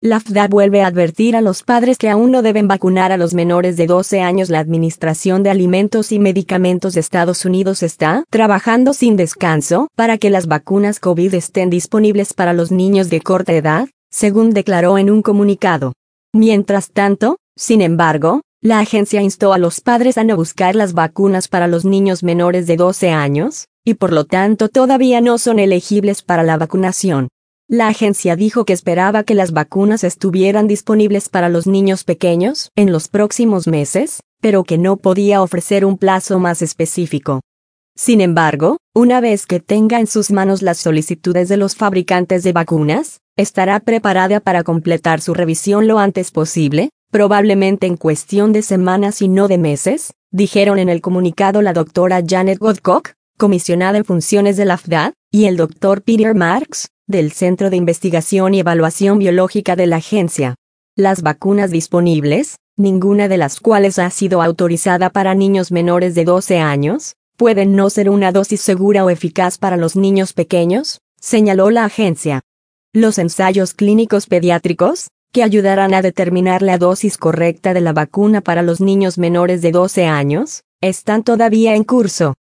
La FDA vuelve a advertir a los padres que aún no deben vacunar a los menores de 12 años. La Administración de Alimentos y Medicamentos de Estados Unidos está trabajando sin descanso para que las vacunas COVID estén disponibles para los niños de corta edad, según declaró en un comunicado. Mientras tanto, sin embargo, la agencia instó a los padres a no buscar las vacunas para los niños menores de 12 años, y por lo tanto todavía no son elegibles para la vacunación. La agencia dijo que esperaba que las vacunas estuvieran disponibles para los niños pequeños en los próximos meses, pero que no podía ofrecer un plazo más específico. Sin embargo, una vez que tenga en sus manos las solicitudes de los fabricantes de vacunas, estará preparada para completar su revisión lo antes posible, probablemente en cuestión de semanas y no de meses, dijeron en el comunicado la doctora Janet Woodcock, comisionada en funciones de la FDA, y el doctor Peter Marks, del Centro de Investigación y Evaluación Biológica de la agencia. Las vacunas disponibles, ninguna de las cuales ha sido autorizada para niños menores de 12 años, pueden no ser una dosis segura o eficaz para los niños pequeños, señaló la agencia. Los ensayos clínicos pediátricos, que ayudarán a determinar la dosis correcta de la vacuna para los niños menores de 12 años, están todavía en curso.